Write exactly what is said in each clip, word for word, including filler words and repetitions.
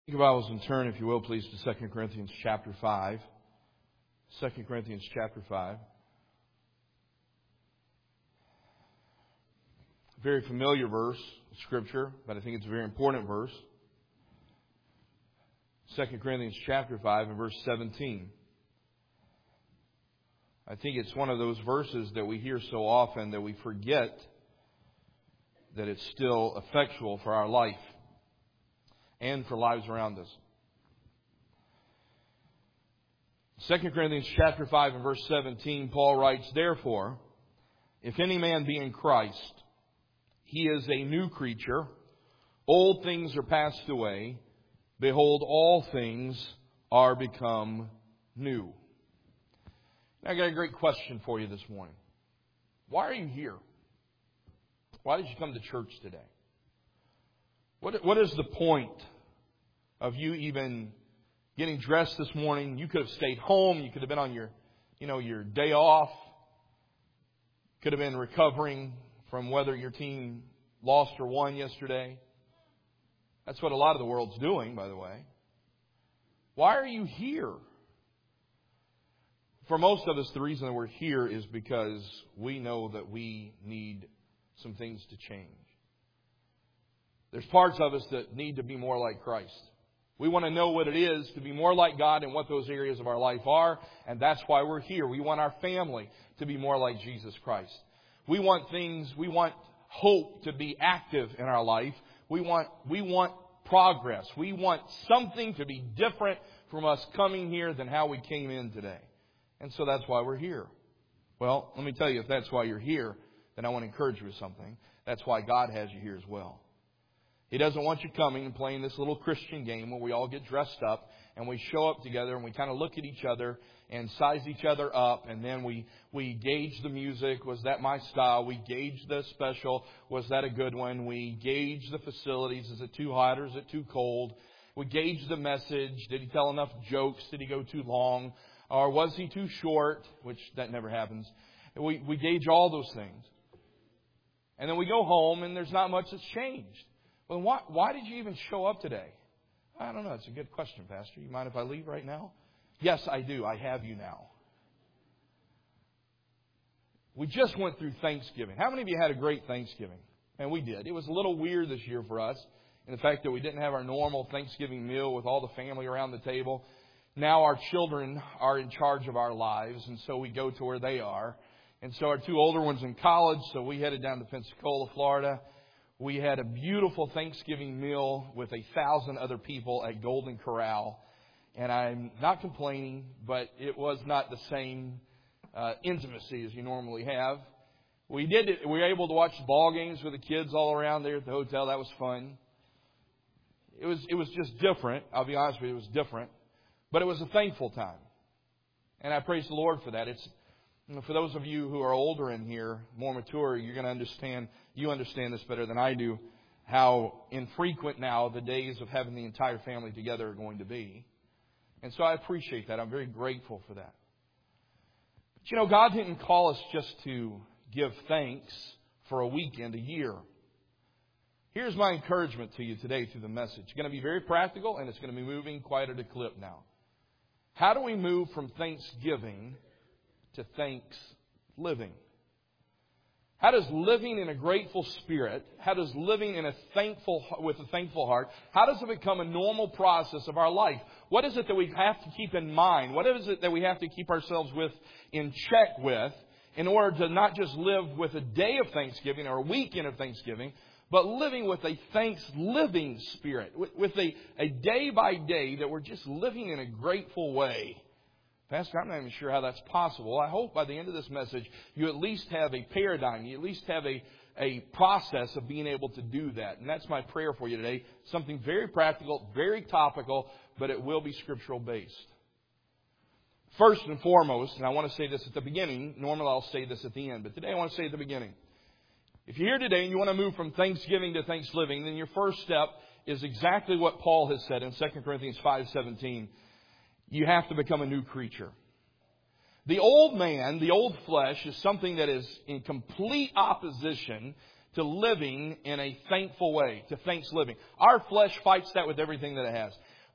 Take your Bibles and turn, if you will, please, to Second Corinthians chapter five. Second Corinthians chapter five. Very familiar verse of Scripture, but I think it's a very important verse. Second Corinthians chapter five and verse seventeen. I think it's one of those verses that we hear so often that we forget that it's still effectual for our life and for lives around us. Second Corinthians chapter five and verse seventeen, Paul writes, "Therefore, if any man be in Christ, he is a new creature. Old things are passed away. Behold, all things are become new." Now, I got a great question for you this morning. Why are you here? Why did you come to church today? What, what is the point of you even getting dressed this morning? You could have stayed home. You could have been on your, you know, your day off. Could have been recovering from whether your team lost or won yesterday. That's what a lot of the world's doing, by the way. Why are you here? For most of us, the reason that we're here is because we know that we need some things to change. There's parts of us that need to be more like Christ. We want to know what it is to be more like God and what those areas of our life are, and that's why we're here. We want our family to be more like Jesus Christ. We want things, we want hope to be active in our life. We want, we want progress. We want something to be different from us coming here than how we came in today. And so that's why we're here. Well, let me tell you, if that's why you're here, then I want to encourage you with something. That's why God has you here as well. He doesn't want you coming and playing this little Christian game where we all get dressed up and we show up together and we kind of look at each other and size each other up, and then we, we gauge the music. Was that my style? We gauge the special. Was that a good one? We gauge the facilities. Is it too hot or is it too cold? We gauge the message. Did he tell enough jokes? Did he go too long? Or was he too short? Which that never happens. We, we gauge all those things. And then we go home and there's not much that's changed. Well, why, why did you even show up today? I don't know. It's a good question, Pastor. You mind if I leave right now? Yes, I do. I have you now. We just went through Thanksgiving. How many of you had a great Thanksgiving? And we did. It was a little weird this year for us in the fact that we didn't have our normal Thanksgiving meal with all the family around the table. Now our children are in charge of our lives, and so we go to where they are. And so our two older ones in college, so we headed down to Pensacola, Florida. We had a beautiful Thanksgiving meal with a thousand other people at Golden Corral. And I'm not complaining, but it was not the same uh, intimacy as you normally have. We did it. We were able to watch ball games with the kids all around there at the hotel. That was fun. It was, it was just different. I'll be honest with you, it was different. But it was a thankful time. And I praise the Lord for that. It's, you know, for those of you who are older in here, more mature, you're going to understand, you understand this better than I do, how infrequent now the days of having the entire family together are going to be. And so I appreciate that. I'm very grateful for that. But you know, God didn't call us just to give thanks for a weekend, a year. Here's my encouragement to you today through the message. It's going to be very practical, and it's going to be moving quite at a clip now. How do we move from thanksgiving to thanks living? How does living in a grateful spirit, how does living in a thankful with a thankful heart, how does it become a normal process of our life? What is it that we have to keep in mind? What is it that we have to keep ourselves with in check with in order to not just live with a day of Thanksgiving or a weekend of Thanksgiving, but living with a thanks living spirit, with, with a, a day by day that we're just living in a grateful way? Pastor, I'm not even sure how that's possible. I hope by the end of this message, you at least have a paradigm. You at least have a, a process of being able to do that. And that's my prayer for you today. Something very practical, very topical, but it will be scriptural based. First and foremost, and I want to say this at the beginning. Normally I'll say this at the end, but today I want to say at the beginning. If you're here today and you want to move from Thanksgiving to thanks living, then your first step is exactly what Paul has said in Second Corinthians five seventeen. You have to become a new creature. The old man, the old flesh, is something that is in complete opposition to living in a thankful way, to thanks living. Our flesh fights that with everything that it has.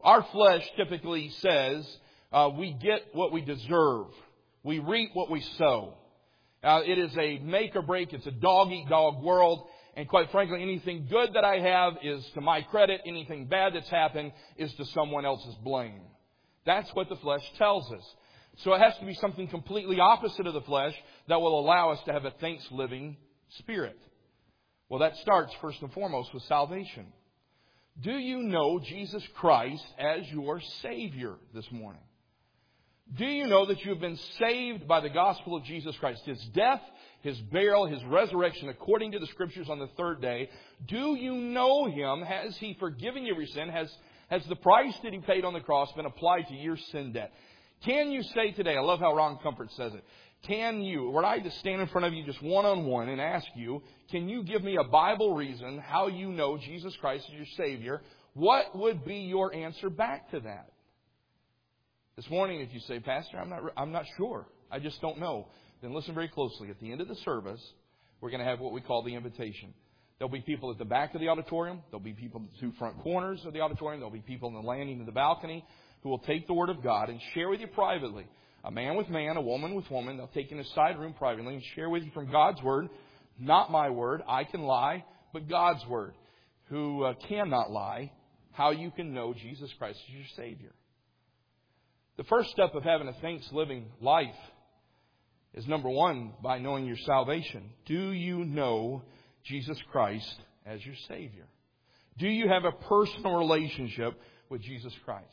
Our flesh typically says uh, we get what we deserve. We reap what we sow. Uh, it is a make or break. It's a dog-eat-dog world. And quite frankly, anything good that I have is to my credit. Anything bad that's happened is to someone else's blame. That's what the flesh tells us. So it has to be something completely opposite of the flesh that will allow us to have a thanks-living spirit. Well, that starts first and foremost with salvation. Do you know Jesus Christ as your Savior this morning? Do you know that you have been saved by the gospel of Jesus Christ? His death, His burial, His resurrection according to the Scriptures on the third day. Do you know Him? Has He forgiven you your sin? Has, has the price that He paid on the cross been applied to your sin debt? Can you say today, I love how Ron Comfort says it, can you, were I to stand in front of you just one-on-one and ask you, can you give me a Bible reason how you know Jesus Christ is your Savior? What would be your answer back to that? This morning, if you say, Pastor, I'm not, I'm not sure. I just don't know. Then listen very closely. At the end of the service, we're going to have what we call the invitation. There'll be people at the back of the auditorium. There'll be people at the two front corners of the auditorium. There'll be people in the landing of the balcony who will take the Word of God and share with you privately. A man with man, a woman with woman. They'll take you in a side room privately and share with you from God's Word. Not my word. I can lie, but God's Word, who uh, cannot lie, how you can know Jesus Christ is your Savior. The first step of having a thanks-living life is, number one, by knowing your salvation. Do you know Jesus Christ as your Savior? Do you have a personal relationship with Jesus Christ?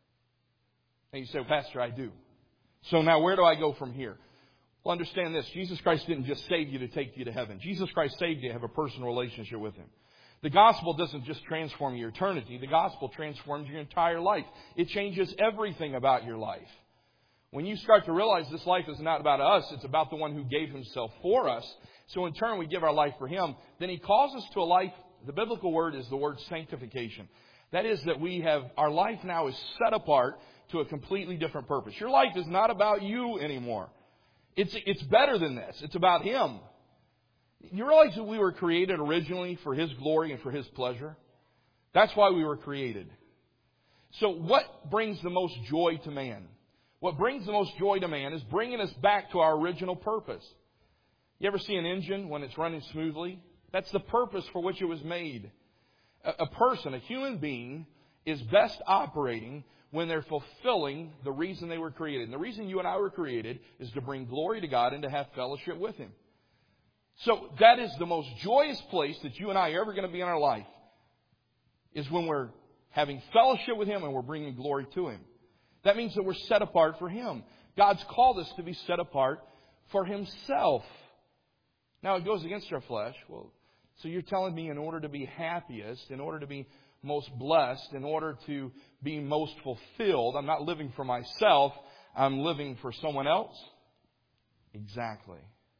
And you say, well, Pastor, I do. So now where do I go from here? Well, understand this. Jesus Christ didn't just save you to take you to heaven. Jesus Christ saved you to have a personal relationship with Him. The gospel doesn't just transform your eternity. The gospel transforms your entire life. It changes everything about your life. When you start to realize this life is not about us, it's about the one who gave Himself for us. So in turn, we give our life for Him. Then He calls us to a life. The biblical word is the word sanctification. That is that we have, our life now is set apart to a completely different purpose. Your life is not about you anymore. It's, it's better than this. It's about Him. You realize that we were created originally for His glory and for His pleasure? That's why we were created. So what brings the most joy to man? What brings the most joy to man is bringing us back to our original purpose. You ever see an engine when it's running smoothly? That's the purpose for which it was made. A, a person, a human being, is best operating when they're fulfilling the reason they were created. And the reason you and I were created is to bring glory to God and to have fellowship with Him. So that is the most joyous place that you and I are ever going to be in our life, is when we're having fellowship with Him and we're bringing glory to Him. That means that we're set apart for Him. God's called us to be set apart for Himself. Now, it goes against our flesh. Well, so you're telling me in order to be happiest, in order to be most blessed, in order to be most fulfilled, I'm not living for myself, I'm living for someone else? Exactly.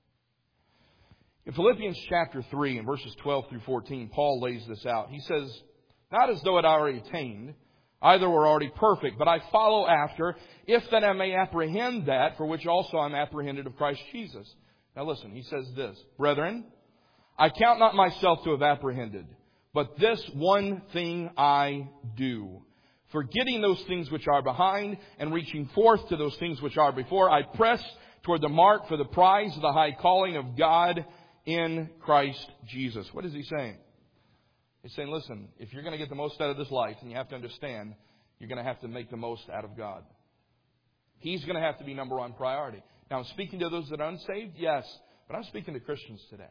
In Philippians chapter three, in verses twelve through fourteen, Paul lays this out. He says, not as though it already attained, either were already perfect, but I follow after, if that I may apprehend that for which also I'm apprehended of Christ Jesus. Now listen, he says this, Brethren, I count not myself to have apprehended, but this one thing I do. Forgetting those things which are behind and reaching forth to those things which are before, I press toward the mark for the prize of the high calling of God in Christ Jesus. What is he saying? He's saying, listen, if you're going to get the most out of this life, then you have to understand you're going to have to make the most out of God. He's going to have to be number one priority. Now, I'm speaking to those that are unsaved, yes, but I'm speaking to Christians today.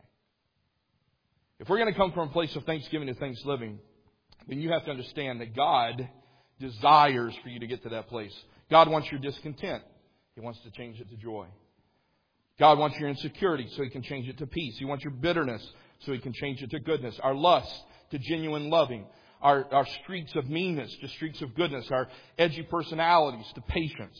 If we're going to come from a place of thanksgiving to thanksgiving, then you have to understand that God desires for you to get to that place. God wants your discontent. He wants to change it to joy. God wants your insecurity so He can change it to peace. He wants your bitterness so He can change it to goodness. Our lust to genuine loving. Our, our streaks of meanness to streaks of goodness. Our edgy personalities to patience.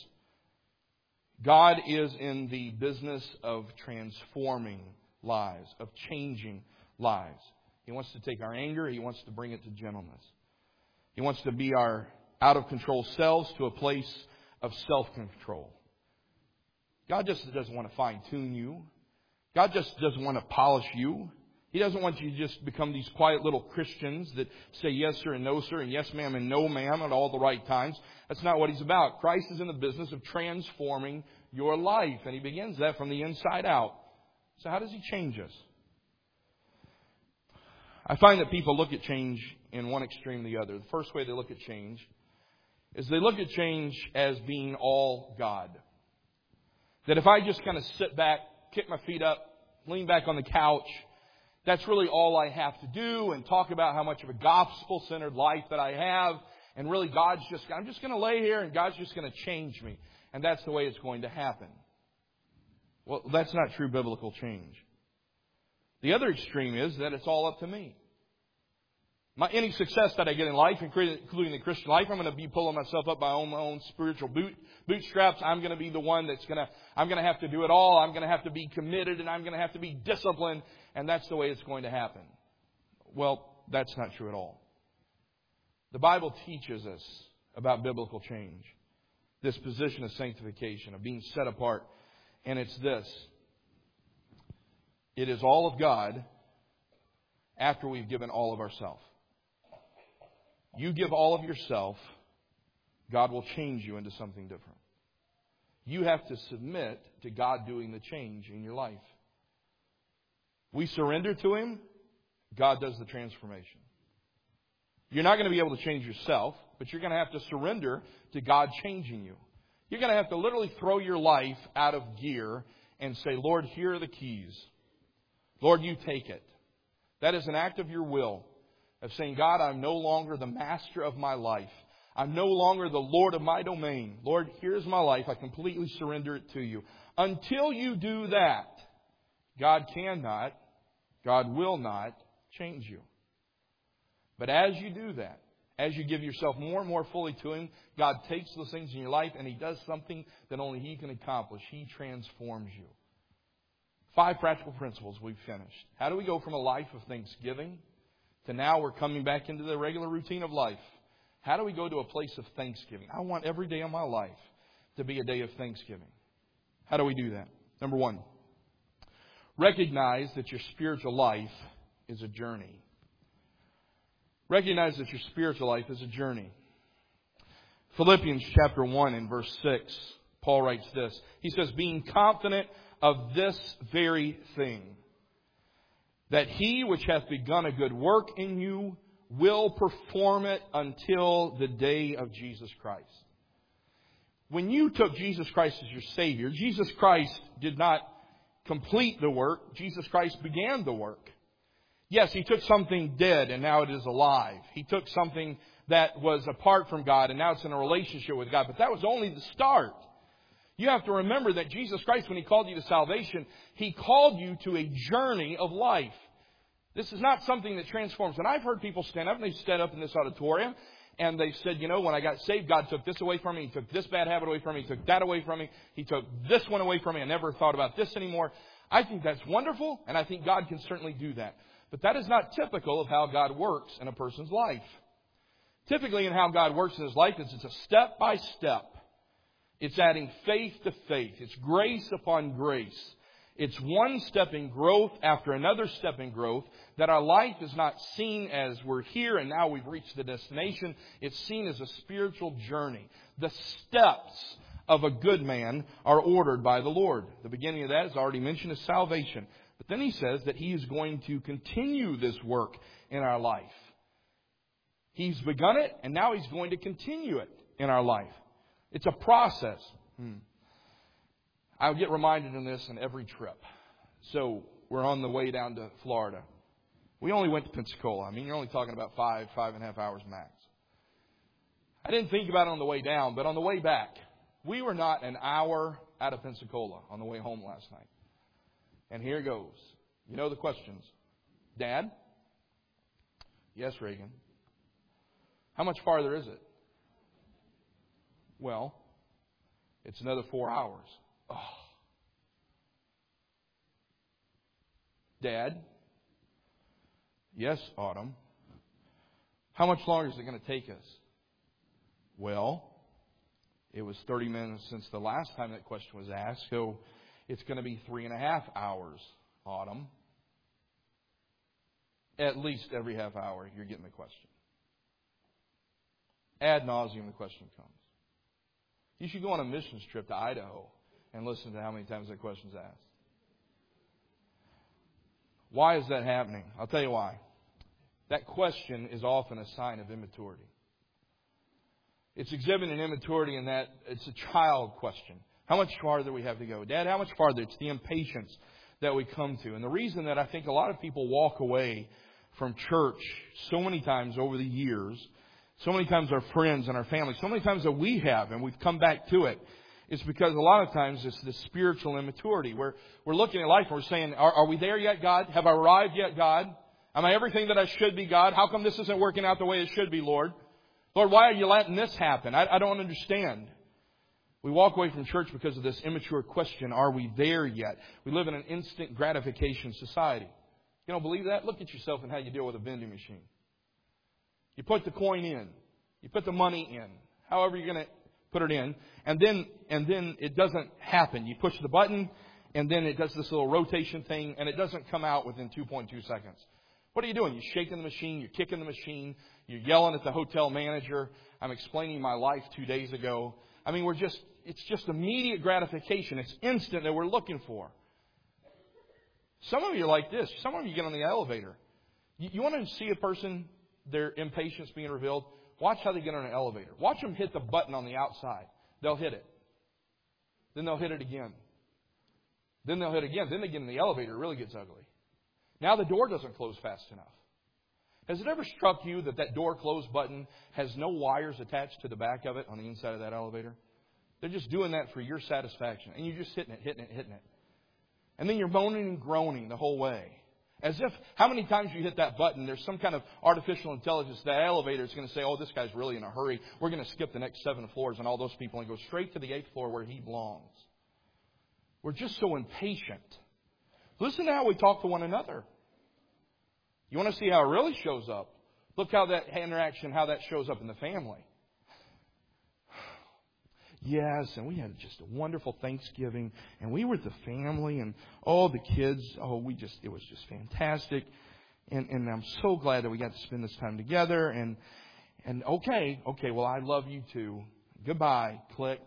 God is in the business of transforming lives, of changing lives. He wants to take our anger. He wants to bring it to gentleness. He wants to be our out-of-control selves to a place of self-control. God just doesn't want to fine-tune you. God just doesn't want to polish you. He doesn't want you to just become these quiet little Christians that say yes sir and no sir and yes ma'am and no ma'am at all the right times. That's not what He's about. Christ is in the business of transforming your life, and He begins that from the inside out. So how does He change us? I find that people look at change in one extreme or the other. The first way they look at change is they look at change as being all God. That if I just kind of sit back, kick my feet up, lean back on the couch, that's really all I have to do, and talk about how much of a gospel-centered life that I have. And really God's just, I'm just going to lay here and God's just going to change me. And that's the way it's going to happen. Well, that's not true biblical change. The other extreme is that it's all up to me. My, any success that I get in life, including the Christian life, I'm going to be pulling myself up by my own, my own spiritual boot, bootstraps. I'm going to be the one that's going to, I'm going to have to do it all. I'm going to have to be committed, and I'm going to have to be disciplined. And that's the way it's going to happen. Well, that's not true at all. The Bible teaches us about biblical change. This position of sanctification, of being set apart. And it's this. It is all of God after we've given all of ourselves. You give all of yourself, God will change you into something different. You have to submit to God doing the change in your life. We surrender to Him, God does the transformation. You're not going to be able to change yourself, but you're going to have to surrender to God changing you. You're going to have to literally throw your life out of gear and say, Lord, here are the keys. Lord, you take it. That is an act of your will, of saying, God, I'm no longer the master of my life. I'm no longer the Lord of my domain. Lord, here's my life. I completely surrender it to you. Until you do that, God cannot, God will not change you. But as you do that, as you give yourself more and more fully to Him, God takes those things in your life and He does something that only He can accomplish. He transforms you. Five practical principles we've finished. How do we go from a life of thanksgiving to now we're coming back into the regular routine of life? How do we go to a place of thanksgiving? I want every day of my life to be a day of thanksgiving. How do we do that? Number one, recognize that your spiritual life is a journey. Recognize that your spiritual life is a journey. Philippians chapter one and verse six, Paul writes this. He says, being confident of this very thing, that He which hath begun a good work in you will perform it until the day of Jesus Christ. When you took Jesus Christ as your Savior, Jesus Christ did not complete the work. Jesus Christ began the work. Yes, He took something dead and now it is alive. He took something that was apart from God and now it's in a relationship with God. But that was only the start. You have to remember that Jesus Christ, when He called you to salvation, He called you to a journey of life. This is not something that transforms. And I've heard people stand up, and they stand up in this auditorium, and they said, you know, when I got saved, God took this away from me. He took this bad habit away from me. He took that away from me. He took this one away from me. I never thought about this anymore. I think that's wonderful, and I think God can certainly do that. But that is not typical of how God works in a person's life. Typically in how God works in His life, is it's a step by step. It's adding faith to faith. It's grace upon grace. It's one step in growth after another step in growth, that our life is not seen as we're here and now we've reached the destination. It's seen as a spiritual journey. The steps of a good man are ordered by the Lord. The beginning of that, as already mentioned, is salvation. But then He says that He is going to continue this work in our life. He's begun it, and now He's going to continue it in our life. It's a process. Hmm. I get reminded of this in every trip. So we're on the way down to Florida. We only went to Pensacola. I mean, you're only talking about five, five and a half hours max. I didn't think about it on the way down, but on the way back, we were not an hour out of Pensacola on the way home last night. And here goes. You know the questions. Dad? Yes, Reagan. How much farther is it? Well, it's another four hours. Oh. Dad? Yes, Autumn. How much longer is it going to take us? Well, it was thirty minutes since the last time that question was asked, so it's going to be three and a half hours, Autumn. At least every half hour, you're getting the question. Ad nauseum, the question comes. You should go on a missions trip to Idaho and listen to how many times that question's asked. Why is that happening? I'll tell you why. That question is often a sign of immaturity. It's exhibiting immaturity in that it's a child question. How much farther do we have to go? Dad, how much farther? It's the impatience that we come to. And the reason that I think a lot of people walk away from church so many times over the years, so many times our friends and our family, so many times that we have, and we've come back to it, is because a lot of times it's this spiritual immaturity. We're, we're looking at life and we're saying, are, are we there yet, God? Have I arrived yet, God? Am I everything that I should be, God? How come this isn't working out the way it should be, Lord? Lord, why are you letting this happen? I, I don't understand. We walk away from church because of this immature question, are we there yet? We live in an instant gratification society. You don't believe that? Look at yourself and how you deal with a vending machine. You put the coin in. You put the money in. However you're going to put it in. And then, and then it doesn't happen. You push the button and then it does this little rotation thing and it doesn't come out within two point two seconds. What are you doing? You're shaking the machine. You're kicking the machine. You're yelling at the hotel manager. I'm explaining my life two days ago. I mean, we're just, it's just immediate gratification. It's instant that we're looking for. Some of you are like this. Some of you get on the elevator. You, you want to see a person, their impatience being revealed? Watch how they get on an elevator. Watch them hit the button on the outside. They'll hit it. Then they'll hit it again. Then they'll hit it again. Then they get in the elevator. It really gets ugly. Now the door doesn't close fast enough. Has it ever struck you that that door close button has no wires attached to the back of it on the inside of that elevator? They're just doing that for your satisfaction. And you're just hitting it, hitting it, hitting it. And then you're moaning and groaning the whole way. As if, how many times you hit that button, there's some kind of artificial intelligence. That elevator is going to say, oh, this guy's really in a hurry. We're going to skip the next seven floors and all those people and go straight to the eighth floor where he belongs. We're just so impatient. Listen to how we talk to one another. You want to see how it really shows up? Look how that interaction, how that shows up in the family. Yes, and we had just a wonderful Thanksgiving, and we were with the family, and all the kids, oh, we just, it was just fantastic. And, and I'm so glad that we got to spend this time together. And, and okay, okay, well, I love you too. Goodbye. Click.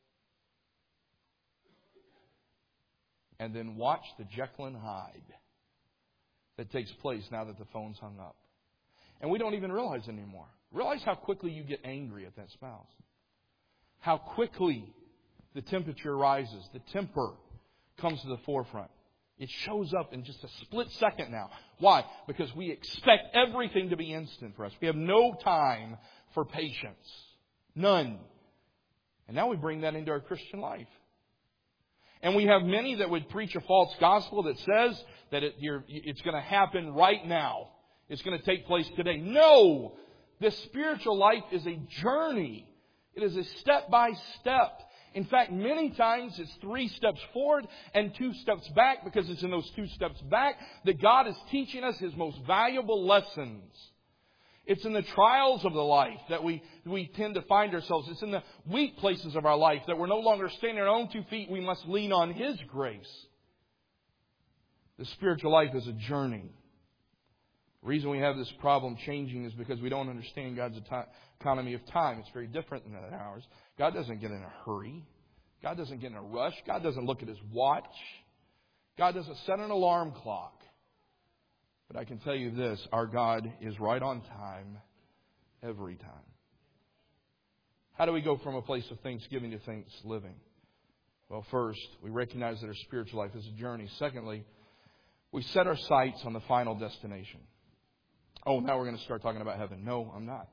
And then watch the Jekyll and Hyde that takes place now that the phone's hung up. And we don't even realize it anymore. Realize how quickly you get angry at that spouse. How quickly the temperature rises. The temper comes to the forefront. It shows up in just a split second now. Why? Because we expect everything to be instant for us. We have no time for patience. None. And now we bring that into our Christian life. And we have many that would preach a false gospel that says that it, you're, it's going to happen right now. It's going to take place today. No! The spiritual life is a journey. It is a step by step. In fact, many times it's three steps forward and two steps back, because it's in those two steps back that God is teaching us His most valuable lessons. It's in the trials of the life that we, we tend to find ourselves. It's in the weak places of our life that we're no longer standing on our own two feet. We must lean on His grace. The spiritual life is a journey. The reason we have this problem changing is because we don't understand God's economy of time. It's very different than ours. God doesn't get in a hurry. God doesn't get in a rush. God doesn't look at His watch. God doesn't set an alarm clock. But I can tell you this, our God is right on time every time. How do we go from a place of thanksgiving to thanks living? Well, first, we recognize that our spiritual life is a journey. Secondly, we set our sights on the final destination. Oh, now we're going to start talking about heaven. No, I'm not.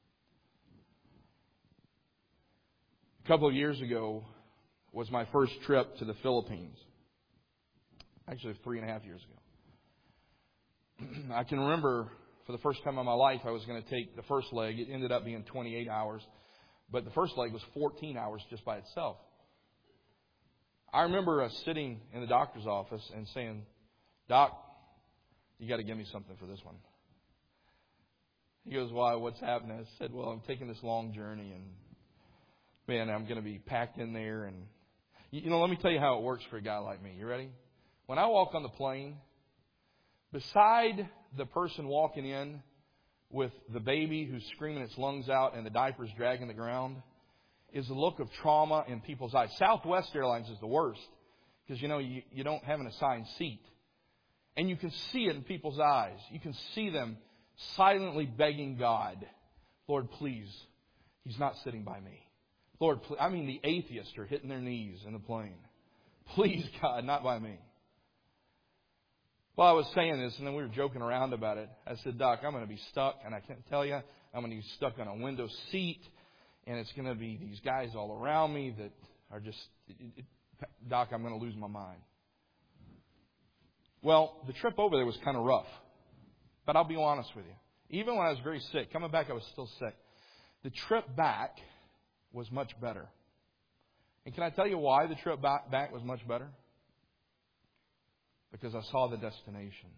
A couple of years ago was my first trip to the Philippines. Actually, three and a half years ago. I can remember for the first time in my life I was going to take the first leg. It ended up being twenty-eight hours. But the first leg was fourteen hours just by itself. I remember uh, sitting in the doctor's office and saying, Doc, you got to give me something for this one. He goes, why? What's happening? I said, well, I'm taking this long journey and, man, I'm going to be packed in there. And you know, let me tell you how it works for a guy like me. You ready? When I walk on the plane, beside the person walking in with the baby who's screaming its lungs out and the diaper's dragging the ground is the look of trauma in people's eyes. Southwest Airlines is the worst because, you know, you, you don't have an assigned seat. And you can see it in people's eyes. You can see them silently begging God, Lord, please, He's not sitting by me. Lord, please. I mean, the atheists are hitting their knees in the plane. Please, God, not by me. Well, I was saying this, and then we were joking around about it. I said, Doc, I'm going to be stuck, and I can't tell you, I'm going to be stuck on a window seat, and it's going to be these guys all around me that are just, it, it, Doc, I'm going to lose my mind. Well, the trip over there was kind of rough, but I'll be honest with you. Even when I was very sick, coming back, I was still sick. The trip back was much better. And can I tell you why the trip back was much better? Because I saw the destination.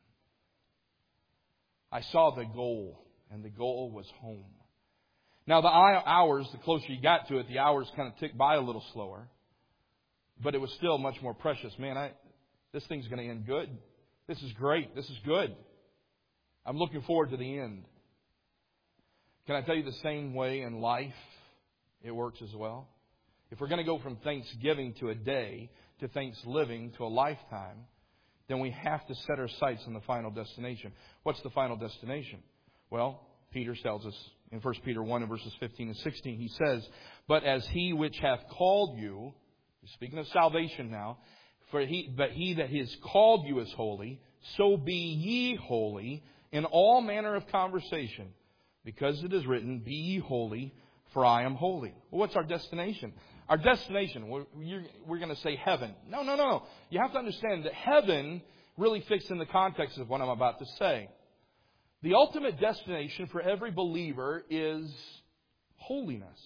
I saw the goal, and the goal was home. Now, the hours, the closer you got to it, the hours kind of ticked by a little slower. But it was still much more precious. Man, I, this thing's going to end good. This is great. This is good. I'm looking forward to the end. Can I tell you the same way in life it works as well? If we're going to go from Thanksgiving to a day to Thanksgiving to a lifetime, then we have to set our sights on the final destination. What's the final destination? Well, Peter tells us in First Peter one and verses fifteen and sixteen, he says, But as he which hath called you, speaking of salvation now, for he, but he that has called you is holy, so be ye holy in all manner of conversation, because it is written, Be ye holy, for I am holy. Well, what's our destination? Our destination, we're, we're going to say heaven. No, no, no. You have to understand that heaven really fits in the context of what I'm about to say. The ultimate destination for every believer is holiness.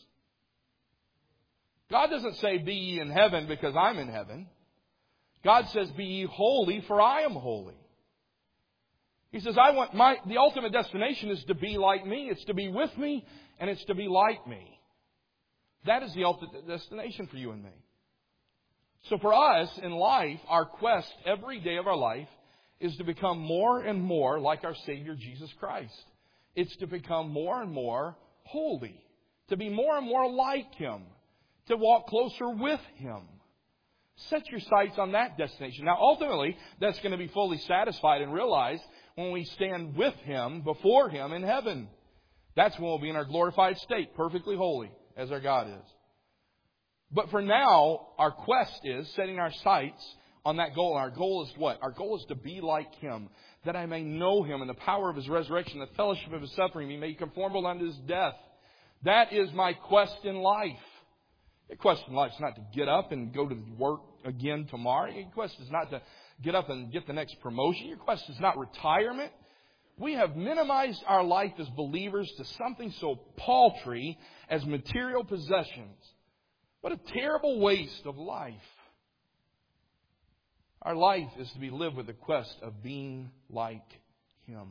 God doesn't say, Be ye in heaven because I'm in heaven. God says, Be ye holy, for I am holy. He says, I want my, the ultimate destination is to be like me. It's to be with me, and it's to be like me. That is the ultimate destination for you and me. So for us in life, our quest every day of our life is to become more and more like our Savior Jesus Christ. It's to become more and more holy. To be more and more like Him. To walk closer with Him. Set your sights on that destination. Now ultimately, that's going to be fully satisfied and realized when we stand with Him, before Him in heaven. That's when we'll be in our glorified state, perfectly holy, as our God is. But for now, our quest is setting our sights on that goal. Our goal is what? Our goal is to be like Him, that I may know Him and the power of His resurrection, the fellowship of His suffering, He may be conformable unto His death. That is my quest in life. The quest in life is not to get up and go to work again tomorrow. Your quest is not to get up and get the next promotion. Your quest is not retirement. We have minimized our life as believers to something so paltry as material possessions. What a terrible waste of life. Our life is to be lived with the quest of being like Him.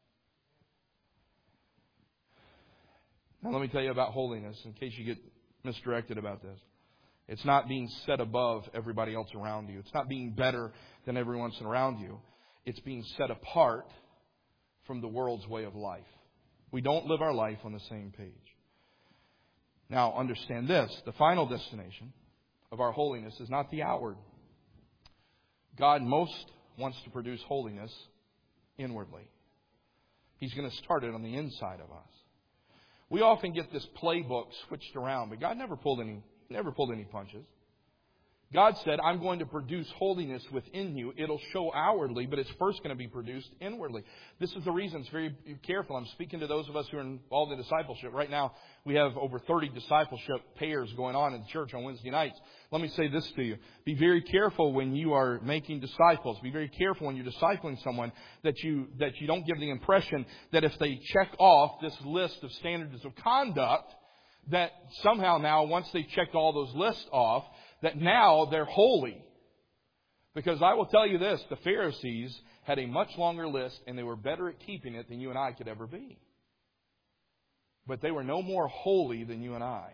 Now let me tell you about holiness in case you get misdirected about this. It's not being set above everybody else around you. It's not being better than everyone else around you. It's being set apart from the world's way of life. We don't live our life on the same page. Now, understand this. The final destination of our holiness is not the outward. God most wants to produce holiness inwardly. He's going to start it on the inside of us. We often get this playbook switched around, but God never pulled any, never pulled any punches. God said, I'm going to produce holiness within you. It'll show outwardly, but it's first going to be produced inwardly. This is the reason it's very careful. I'm speaking to those of us who are involved in discipleship. Right now, we have over thirty discipleship pairs going on in the church on Wednesday nights. Let me say this to you. Be very careful when you are making disciples. Be very careful when you're discipling someone that you, that you don't give the impression that if they check off this list of standards of conduct, that somehow now, once they've checked all those lists off, that now they're holy. Because I will tell you this, the Pharisees had a much longer list and they were better at keeping it than you and I could ever be. But they were no more holy than you and I.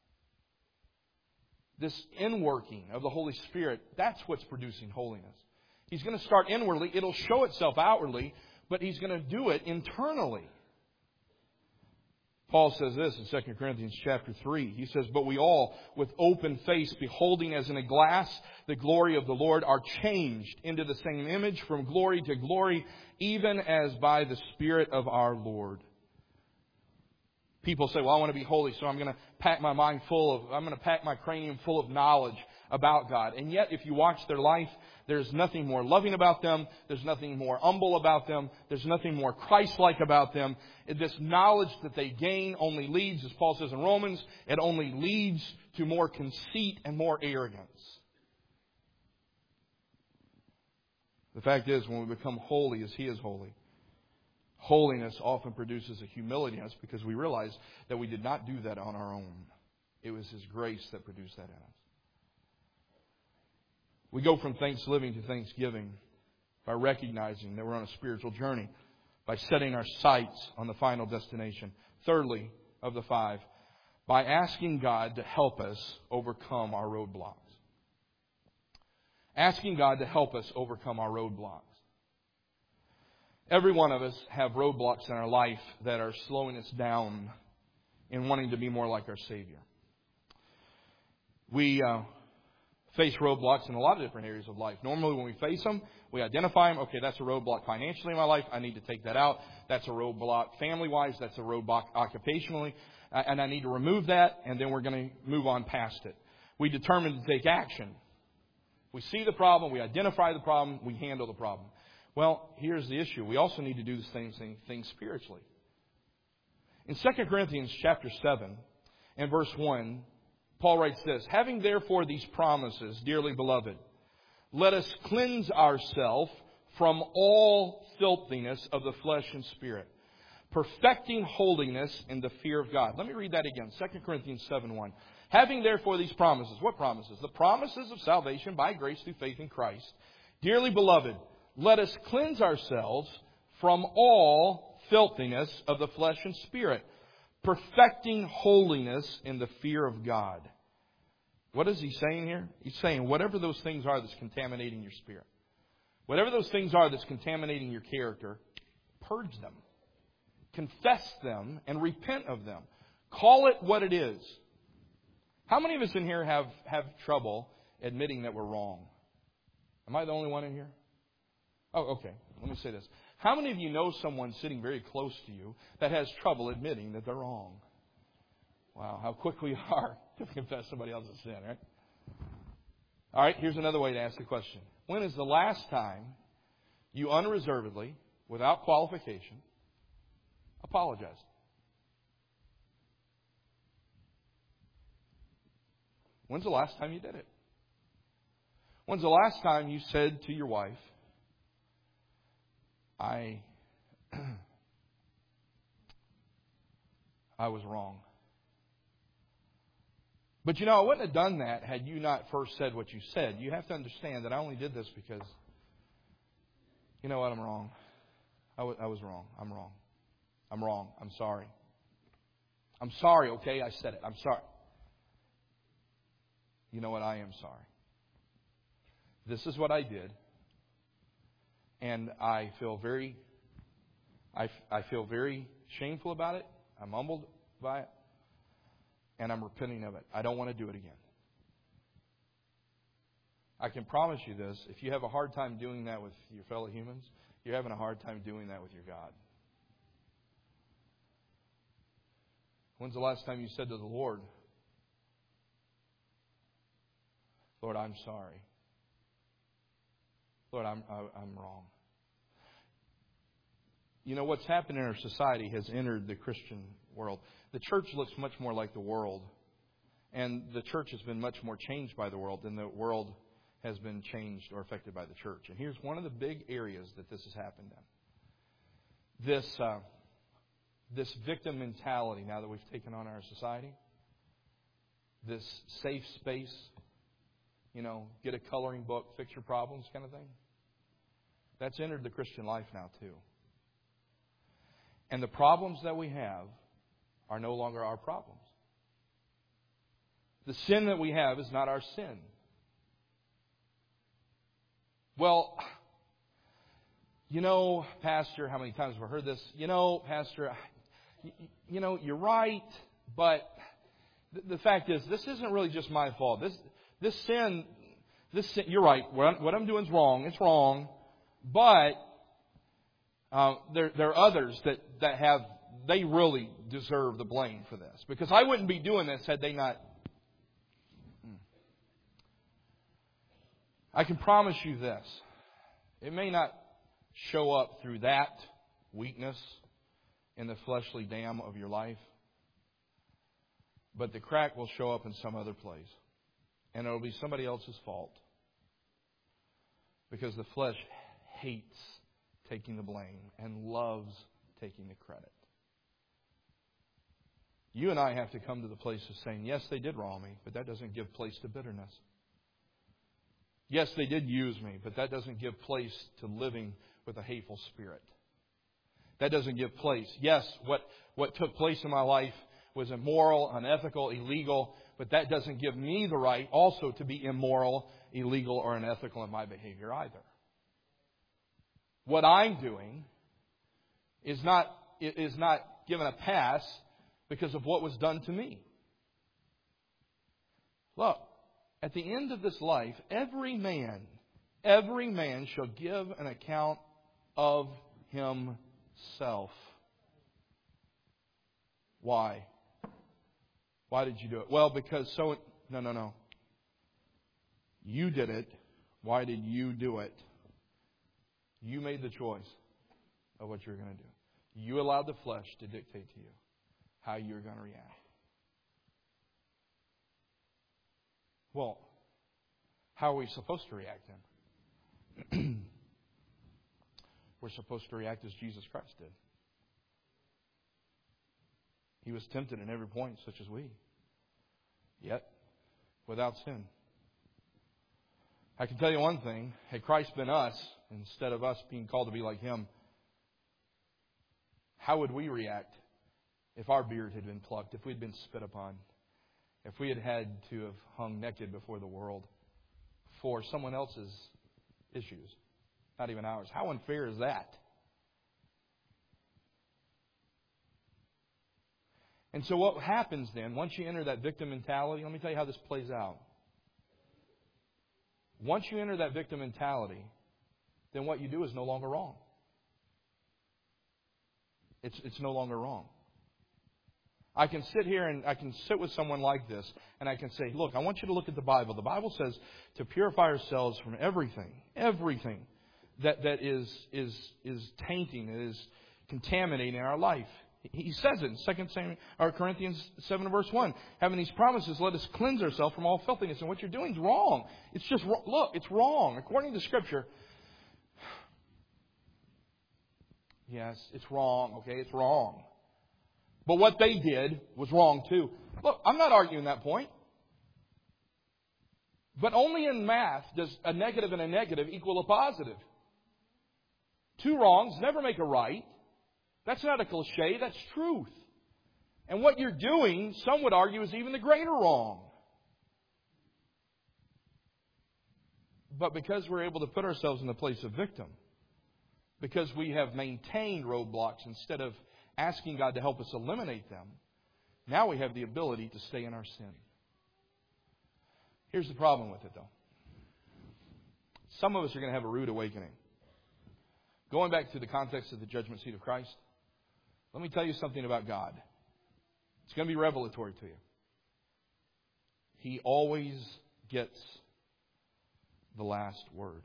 This inworking of the Holy Spirit, that's what's producing holiness. He's going to start inwardly. It'll show itself outwardly. but He's going to do it internally. Paul says this in Second Corinthians chapter three. He says, "But we all, with open face, beholding as in a glass the glory of the Lord, are changed into the same image from glory to glory, even as by the Spirit of our Lord." People say, "Well, I want to be holy, so I'm going to pack my mind full of, I'm going to pack my cranium full of knowledge about God." And yet, if you watch their life, there's nothing more loving about them. There's nothing more humble about them. There's nothing more Christ-like about them. This knowledge that they gain only leads, as Paul says in Romans, it only leads to more conceit and more arrogance. The fact is, when we become holy as He is holy, holiness often produces a humility in us because we realize that we did not do that on our own. It was His grace that produced that in us. We go from Thanksgiving to Thanksgiving by recognizing that we're on a spiritual journey, by setting our sights on the final destination. Thirdly, of the five, by asking God to help us overcome our roadblocks. Asking God to help us overcome our roadblocks. Every one of us have roadblocks in our life that are slowing us down in wanting to be more like our Savior. We uh, face roadblocks in a lot of different areas of life. Normally when we face them, we identify them. Okay, that's a roadblock financially in my life. I need to take that out. That's a roadblock family-wise. That's a roadblock occupationally. Uh, and I need to remove that, and then we're going to move on past it. We determine to take action. We see the problem. We identify the problem. We handle the problem. Well, here's the issue. We also need to do the same thing, thing spiritually. In Second Corinthians chapter seven and verse one, Paul writes this, "Having therefore these promises, dearly beloved, let us cleanse ourselves from all filthiness of the flesh and spirit, perfecting holiness in the fear of God." Let me read that again. Second Corinthians seven one. "Having therefore these promises." What promises? The promises of salvation by grace through faith in Christ. "Dearly beloved, let us cleanse ourselves from all filthiness of the flesh and spirit, perfecting holiness in the fear of God." What is he saying here? He's saying whatever those things are that's contaminating your spirit, whatever those things are that's contaminating your character, purge them, confess them, and repent of them. Call it what it is. How many of us in here have, have trouble admitting that we're wrong? Am I the only one in here? Oh, okay. Let me say this. How many of you know someone sitting very close to you that has trouble admitting that they're wrong? Wow, how quick we are to confess somebody else's sin, right? All right, here's another way to ask the question. When is the last time you unreservedly, without qualification, apologized? When's the last time you did it? When's the last time you said to your wife, I I was wrong. But you know, I wouldn't have done that had you not first said what you said. You have to understand that I only did this because, you know what, I'm wrong. I, w- I was wrong. I'm wrong. I'm wrong. I'm sorry. I'm sorry, okay? I said it. I'm sorry. You know what? I am sorry. This is what I did. And I feel very, I, I feel very shameful about it. I'm humbled by it. And I'm repenting of it. I don't want to do it again. I can promise you this. If you have a hard time doing that with your fellow humans, you're having a hard time doing that with your God. When's the last time you said to the Lord, Lord, I'm sorry. Lord, I'm, I, I'm wrong. You know, what's happened in our society has entered the Christian world. The church looks much more like the world. And the church has been much more changed by the world than the world has been changed or affected by the church. And here's one of the big areas that this has happened in. This, uh, this victim mentality now that we've taken on our society. This safe space. You know, get a coloring book, fix your problems kind of thing. That's entered the Christian life now too. And the problems that we have are no longer our problems. The sin that we have is not our sin. Well, you know, Pastor, how many times have I heard this? You know, Pastor, you, you know, you're right, but the, the fact is, this isn't really just my fault. This this sin, this sin, you're right. What I'm, what I'm doing is wrong. It's wrong, but uh, there there are others that that have they really deserve the blame for this, because I wouldn't be doing this had they not. I can promise you this. It may not show up through that weakness in the fleshly dam of your life, but the crack will show up in some other place. And it will be somebody else's fault. Because the flesh hates taking the blame and loves taking the credit. You and I have to come to the place of saying, yes, they did wrong me, but that doesn't give place to bitterness. Yes, they did use me, but that doesn't give place to living with a hateful spirit. That doesn't give place. Yes, what, what took place in my life was immoral, unethical, illegal, but that doesn't give me the right also to be immoral, illegal, or unethical in my behavior either. What I'm doing is not, is not given a pass because of what was done to me. Look, at the end of this life, every man, every man shall give an account of himself. Why? Why did you do it? Well, because so... No, no, no. You did it. Why did you do it? You made the choice of what you were going to do. You allowed the flesh to dictate to you how you were going to react. Well, how are we supposed to react then? We're supposed to react as Jesus Christ did. He was tempted in every point, such as we. Yet, without sin. I can tell you one thing. Had Christ been us, instead of us being called to be like Him, how would we react if our beard had been plucked, if we'd been spit upon, if we had had to have hung naked before the world for someone else's issues, not even ours? How unfair is that? And so what happens then, once you enter that victim mentality, let me tell you how this plays out. Once you enter that victim mentality, then what you do is no longer wrong. It's, it's no longer wrong. I can sit here and I can sit with someone like this and I can say, look, I want you to look at the Bible. The Bible says to purify ourselves from everything, everything that, that is, is, is tainting, is contaminating our life. He says it in Second Corinthians seven verse one. Having these promises, let us cleanse ourselves from all filthiness. And what you're doing is wrong. It's just, look, it's wrong. According to Scripture, yes, it's wrong, okay? It's wrong. But what they did was wrong too. Look, I'm not arguing that point. But only in math does a negative and a negative equal a positive. Two wrongs never make a right. That's not a cliche, that's truth. And what you're doing, some would argue, is even the greater wrong. But because we're able to put ourselves in the place of victim, because we have maintained roadblocks instead of asking God to help us eliminate them, now we have the ability to stay in our sin. Here's the problem with it, though. Some of us are going to have a rude awakening. Going back to the context of the judgment seat of Christ, let me tell you something about God. It's going to be revelatory to you. He always gets the last word.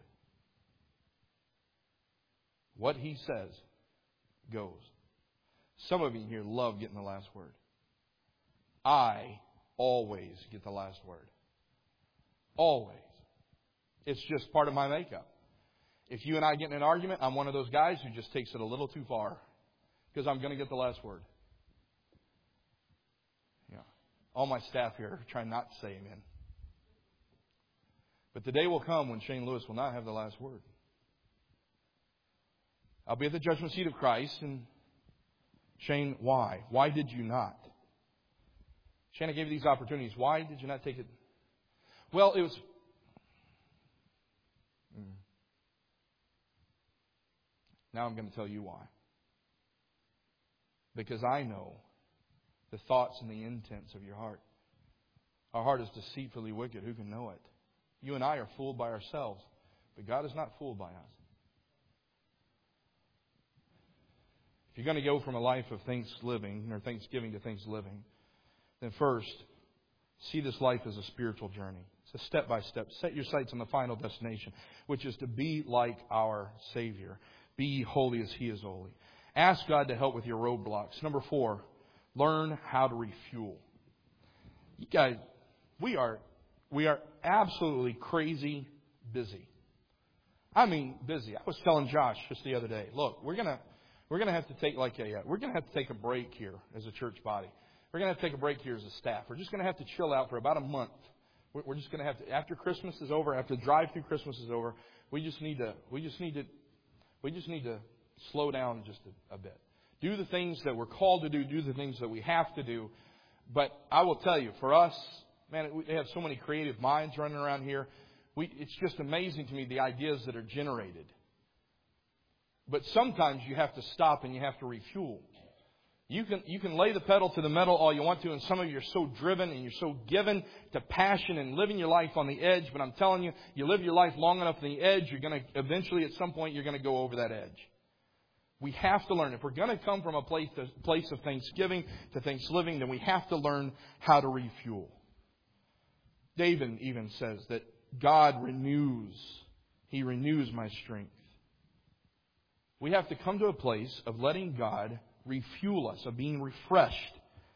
What He says goes. Some of you here love getting the last word. I always get the last word. Always. It's just part of my makeup. If you and I get in an argument, I'm one of those guys who just takes it a little too far. Because I'm going to get the last word. Yeah. All my staff here are trying not to say amen. But the day will come when Shane Lewis will not have the last word. I'll be at the judgment seat of Christ, and Shane, why? Why did you not? Shane, I gave you these opportunities. Why did you not take it? Well, it was... Now I'm going to tell you why. Because I know the thoughts and the intents of your heart. Our heart is deceitfully wicked. Who can know it? You and I are fooled by ourselves, but God is not fooled by us. If you're going to go from a life of thanksgiving or thanksgiving to thanksgiving, then first, see this life as a spiritual journey. It's a step by step. Set your sights on the final destination, which is to be like our Savior. Be ye holy as He is holy. Ask God to help with your roadblocks. Number four, learn how to refuel. You guys, we are we are absolutely crazy busy. I mean, busy. I was telling Josh just the other day, look, we're gonna we're gonna have to take like a we're gonna have to take a break here as a church body. We're gonna have to take a break here as a staff. We're just gonna have to chill out for about a month. We're, we're just gonna have to after Christmas is over, after the drive-through Christmas is over. We just need to we just need to we just need to slow down just a, a bit. Do the things that we're called to do. Do the things that we have to do. But I will tell you, for us, man, we have so many creative minds running around here. We, it's just amazing to me the ideas that are generated. But sometimes you have to stop and you have to refuel. You can you can lay the pedal to the metal all you want to, and some of you are so driven and you're so given to passion and living your life on the edge. But I'm telling you, you live your life long enough on the edge, you're going to eventually, at some point, you're going to go over that edge. We have to learn. If we're going to come from a place, a place of thanksgiving to thanksgiving, then we have to learn how to refuel. David even says that God renews. He renews my strength. We have to come to a place of letting God refuel us, of being refreshed.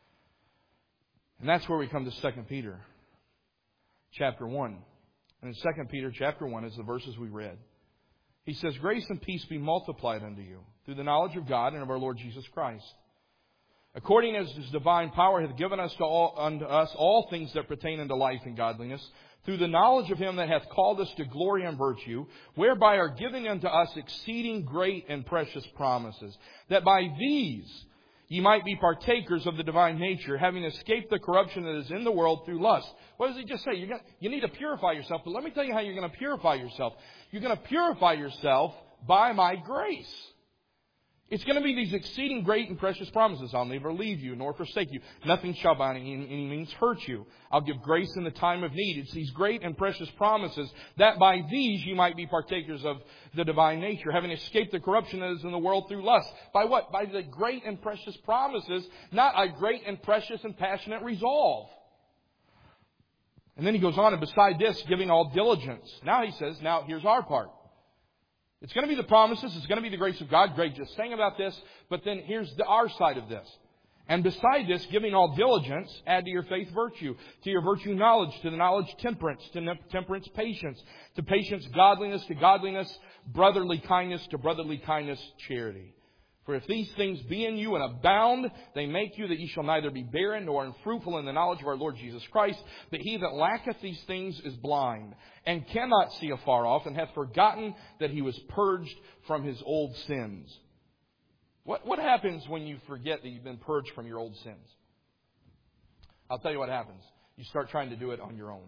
And that's where we come to Second Peter chapter one. And in Second Peter chapter one is the verses we read. He says, grace and peace be multiplied unto you through the knowledge of God and of our Lord Jesus Christ. According as His divine power hath given us to all, unto us all things that pertain unto life and godliness, through the knowledge of Him that hath called us to glory and virtue, whereby are given unto us exceeding great and precious promises, that by these ye might be partakers of the divine nature, having escaped the corruption that is in the world through lust. What does He just say? You're gonna, you need to purify yourself. But let me tell you how you're going to purify yourself. You're going to purify yourself by my grace. It's going to be these exceeding great and precious promises. I'll never leave you nor forsake you. Nothing shall by any means hurt you. I'll give grace in the time of need. It's these great and precious promises that by these you might be partakers of the divine nature, having escaped the corruption that is in the world through lust. By what? By the great and precious promises, not a great and precious and passionate resolve. And then he goes on, and beside this, giving all diligence. Now he says, now here's our part. It's going to be the promises. It's going to be the grace of God. Great, just saying about this. But then here's the our side of this. And beside this, giving all diligence, add to your faith virtue. To your virtue knowledge. To the knowledge temperance. To temperance patience. To patience godliness. To godliness brotherly kindness. To brotherly kindness charity. For if these things be in you and abound, they make you that ye shall neither be barren nor unfruitful in the knowledge of our Lord Jesus Christ. But he that lacketh these things is blind, and cannot see afar off, and hath forgotten that he was purged from his old sins. What, what happens when you forget that you've been purged from your old sins? I'll tell you what happens. You start trying to do it on your own.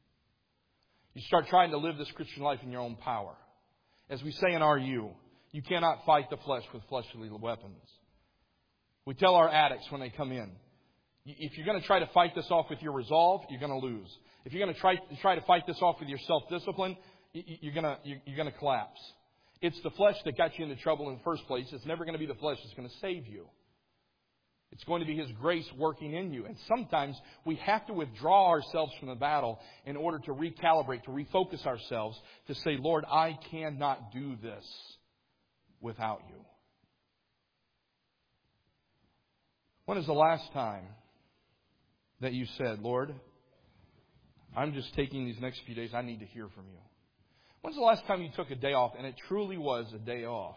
You start trying to live this Christian life in your own power. As we say in R U, you cannot fight the flesh with fleshly weapons. We tell our addicts when they come in, if you're going to try to fight this off with your resolve, you're going to lose. If you're going to try try to fight this off with your self-discipline, you're going to you're going to collapse. It's the flesh that got you into trouble in the first place. It's never going to be the flesh that's going to save you. It's going to be His grace working in you. And sometimes we have to withdraw ourselves from the battle in order to recalibrate, to refocus ourselves, to say, Lord, I cannot do this without you. When is the last time that you said, Lord, I'm just taking these next few days, I need to hear from you? When's the last time you took a day off and it truly was a day off?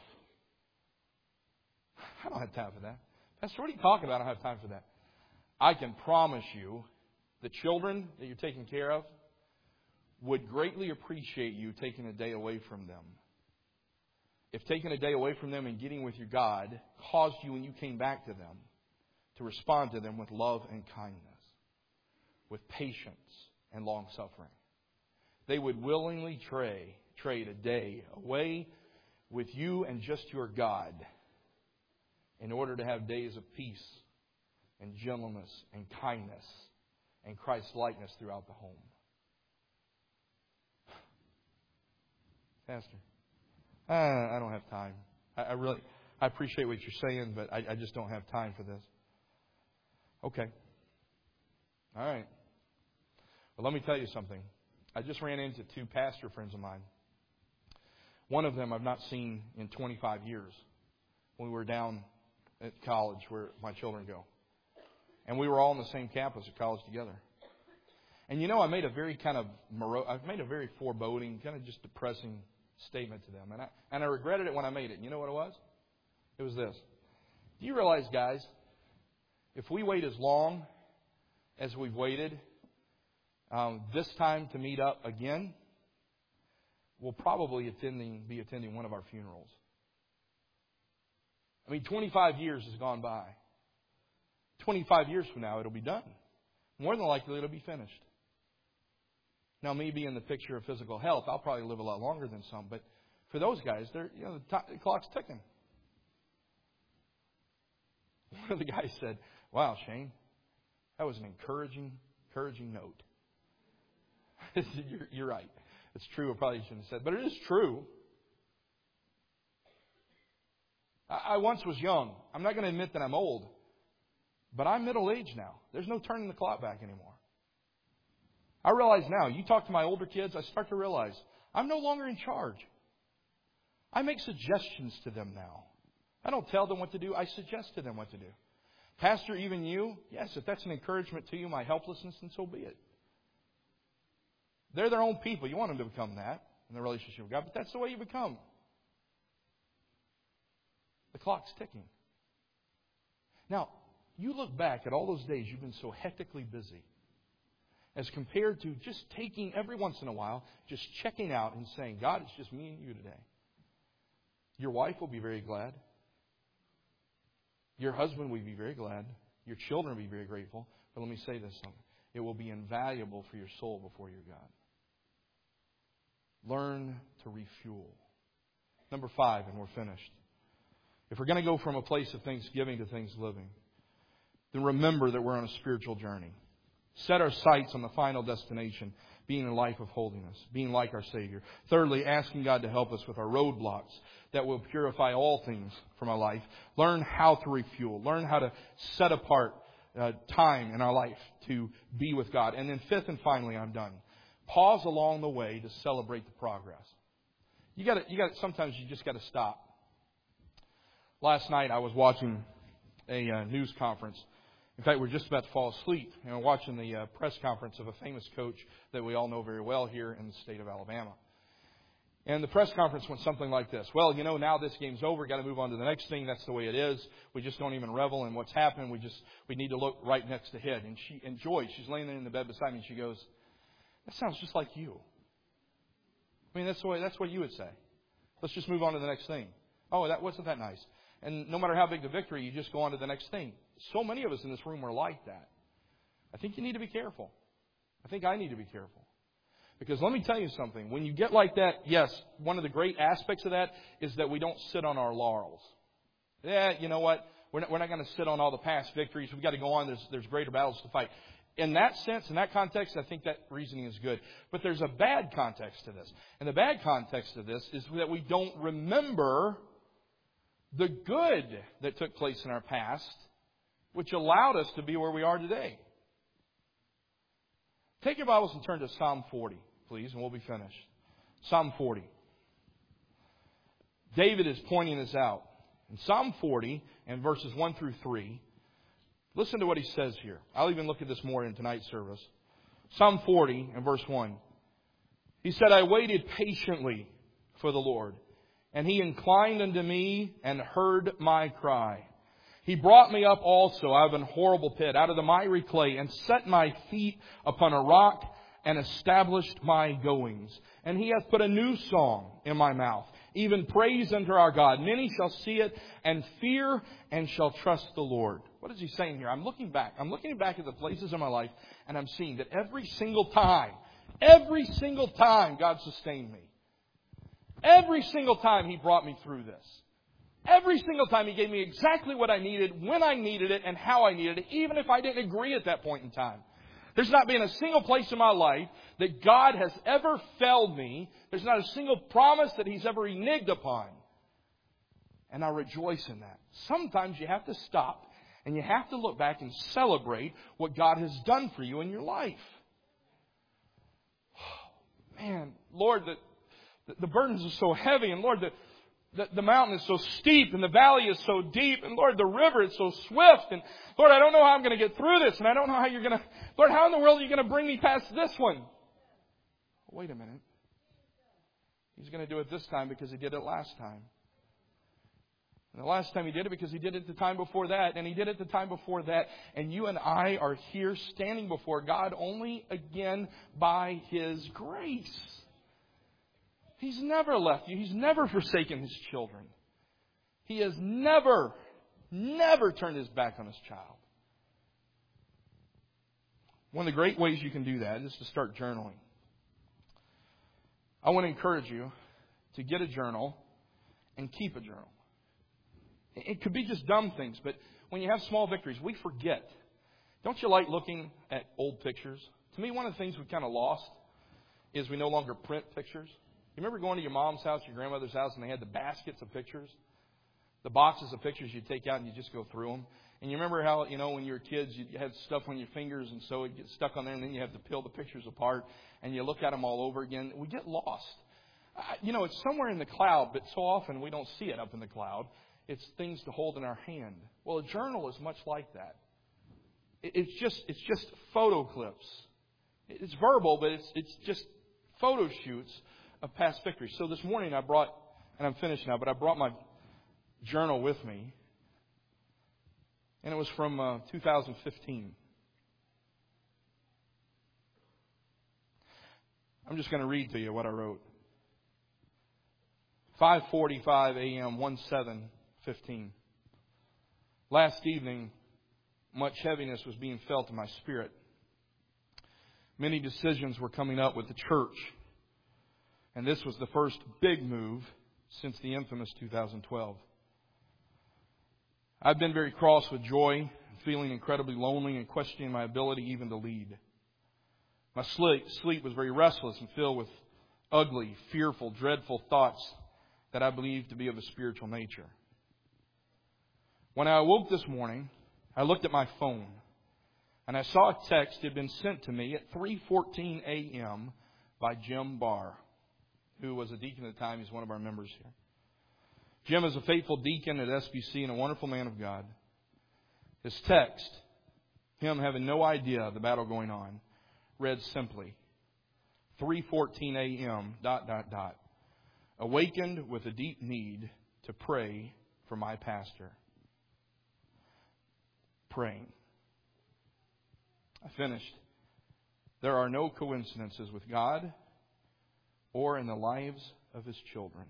I don't have time for that. Pastor, what are you talking about? I don't have time for that. I can promise you the children that you're taking care of would greatly appreciate you taking a day away from them. If taking a day away from them and getting with your God caused you, when you came back to them, to respond to them with love and kindness, with patience and long-suffering. They would willingly trade, trade a day away with you and just your God in order to have days of peace and gentleness and kindness and Christ-likeness throughout the home. Pastor, I don't have time. I, I really, I appreciate what you're saying, but I, I just don't have time for this. Okay. All right. Well, let me tell you something. I just ran into two pastor friends of mine. One of them I've not seen in twenty-five years when we were down at college where my children go. And we were all on the same campus at college together. And you know, I made a very kind of, moro- I've made a very foreboding, kind of just depressing statement to them. And I, and I regretted it when I made it. You know what it was? It was this. Do you realize, guys, if we wait as long as we've waited um, this time to meet up again, we'll probably attending, be attending one of our funerals. I mean, twenty-five years has gone by. twenty-five years from now, it'll be done. More than likely, it'll be finished. Now, me being the picture of physical health, I'll probably live a lot longer than some. But for those guys, they're, you know, the, t- the clock's ticking. One of the guys said, "Wow, Shane, that was an encouraging, encouraging note." I said, you're, you're right. It's true. I probably shouldn't have said, but it is true. I, I once was young. I'm not going to admit that I'm old. But I'm middle-aged now. There's no turning the clock back anymore. I realize now, you talk to my older kids, I start to realize I'm no longer in charge. I make suggestions to them now. I don't tell them what to do. I suggest to them what to do. Pastor, even you, yes, if that's an encouragement to you, my helplessness, then so be it. They're their own people. You want them to become that in their relationship with God, but that's the way you become. The clock's ticking. Now, you look back at all those days you've been so hectically busy as compared to just taking every once in a while, just checking out and saying, God, it's just me and you today. Your wife will be very glad. Your husband will be very glad. Your children will be very grateful. But let me say this something. It will be invaluable for your soul before your God. Learn to refuel. Number five, and we're finished. If we're going to go from a place of thanksgiving to thanksgiving, then remember that we're on a spiritual journey. Set our sights on the final destination, being a life of holiness, being like our Savior. Thirdly, asking God to help us with our roadblocks that will purify all things from our life. Learn how to refuel. Learn how to set apart uh, time in our life to be with God. And then fifth and finally, I'm done. Pause along the way to celebrate the progress. You got to, you got sometimes you just got to stop. Last night I was watching a uh, news conference. In fact, we're just about to fall asleep and we're watching the uh, press conference of a famous coach that we all know very well here in the state of Alabama. And the press conference went something like this. Well, you know, now this game's over. We've got to move on to the next thing. That's the way it is. We just don't even revel in what's happened. We just, we need to look right next ahead. And she, and Joy, she's laying there in the bed beside me and she goes, that sounds just like you. I mean, that's the way, that's what you would say. Let's just move on to the next thing. Oh, that wasn't that nice. And no matter how big the victory, you just go on to the next thing. So many of us in this room are like that. I think you need to be careful. I think I need to be careful. Because let me tell you something. When you get like that, yes, one of the great aspects of that is that we don't sit on our laurels. Yeah, you know what? We're not, we're not going to sit on all the past victories. We've got to go on. There's, there's greater battles to fight. In that sense, in that context, I think that reasoning is good. But there's a bad context to this. And the bad context of this is that we don't remember the good that took place in our past, which allowed us to be where we are today. Take your Bibles and turn to Psalm forty, please, and we'll be finished. Psalm forty. David is pointing this out. In Psalm forty, and verses one through three, listen to what he says here. I'll even look at this more in tonight's service. Psalm forty and verse one. He said, I waited patiently for the Lord, and He inclined unto me and heard my cry. He brought me up also out of an horrible pit, out of the miry clay, and set my feet upon a rock, and established my goings. And He hath put a new song in my mouth, even praise unto our God. Many shall see it, and fear, and shall trust the Lord. What is He saying here? I'm looking back. I'm looking back at the places in my life, and I'm seeing that every single time, every single time God sustained me. Every single time He brought me through this. Every single time He gave me exactly what I needed, when I needed it, and how I needed it, even if I didn't agree at that point in time. There's not been a single place in my life that God has ever failed me. There's not a single promise that He's ever reneged upon. And I rejoice in that. Sometimes you have to stop and you have to look back and celebrate what God has done for you in your life. Man, Lord, the, the burdens are so heavy. And Lord, the, the, the mountain is so steep. And the valley is so deep. And Lord, the river is so swift. And Lord, I don't know how I'm going to get through this. And I don't know how you're going to... Lord, how in the world are you going to bring me past this one? Wait a minute. He's going to do it this time because He did it last time. And the last time He did it because He did it the time before that. And He did it the time before that. And you and I are here standing before God only again by His grace. He's never left you. He's never forsaken His children. He has never, never turned His back on His child. One of the great ways you can do that is to start journaling. I want to encourage you to get a journal and keep a journal. It could be just dumb things, but when you have small victories, we forget. Don't you like looking at old pictures? To me, one of the things we've kind of lost is we no longer print pictures. You remember going to your mom's house, your grandmother's house, and they had the baskets of pictures? The boxes of pictures you take out and you just go through them. And you remember how, you know, when you were kids, you had stuff on your fingers and so it gets stuck on there and then you have to peel the pictures apart and you look at them all over again. We get lost. Uh, you know, it's somewhere in the cloud, but so often we don't see it up in the cloud. It's things to hold in our hand. Well, a journal is much like that. It, it's just it's just photo clips. It's verbal, but it's it's just photo shoots of past victories. So this morning I brought, and I'm finished now, but I brought my journal with me. And it was from uh, two thousand fifteen. I'm just going to read to you what I wrote. five forty-five a.m., one seven fifteen. Last evening, much heaviness was being felt in my spirit. Many decisions were coming up with the church. And this was the first big move since the infamous two thousand twelve. I've been very cross with joy, feeling incredibly lonely and questioning my ability even to lead. My sleep, sleep was very restless and filled with ugly, fearful, dreadful thoughts that I believe to be of a spiritual nature. When I awoke this morning, I looked at my phone and I saw a text that had been sent to me at three fourteen a.m. by Jim Barr, who was a deacon at the time. He's one of our members here. Jim is a faithful deacon at S B C and a wonderful man of God. His text, him having no idea of the battle going on, read simply, three fourteen a.m., dot, dot, dot, awakened with a deep need to pray for my pastor. Praying. I finished. There are no coincidences with God or in the lives of His children.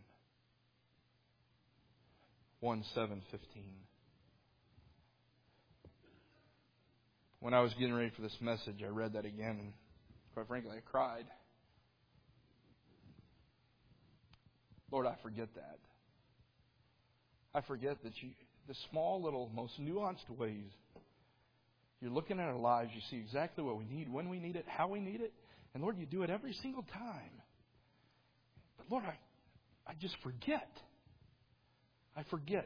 one seven fifteen. When I was getting ready for this message, I read that again, and quite frankly, I cried. Lord, I forget that. I forget that you, the small, little, most nuanced ways, you're looking at our lives, you see exactly what we need, when we need it, how we need it, and Lord, you do it every single time. But Lord, I, I just forget. I forget.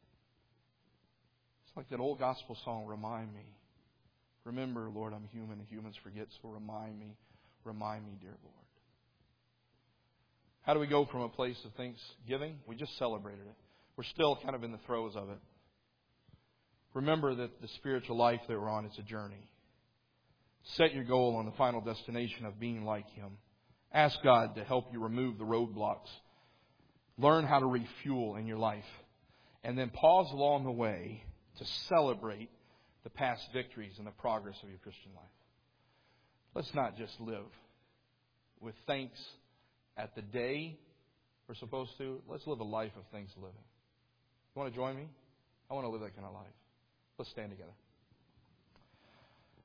It's like that old gospel song, Remind Me. Remember, Lord, I'm human and humans forget, so remind me, remind me, dear Lord. How do we go from a place of thanksgiving? We just celebrated it. We're still kind of in the throes of it. Remember that the spiritual life that we're on is a journey. Set your goal on the final destination of being like Him. Ask God to help you remove the roadblocks. Learn how to refuel in your life. And then pause along the way to celebrate the past victories and the progress of your Christian life. Let's not just live with thanks at the day we're supposed to. Let's live a life of thanks living. You want to join me? I want to live that kind of life. Let's stand together.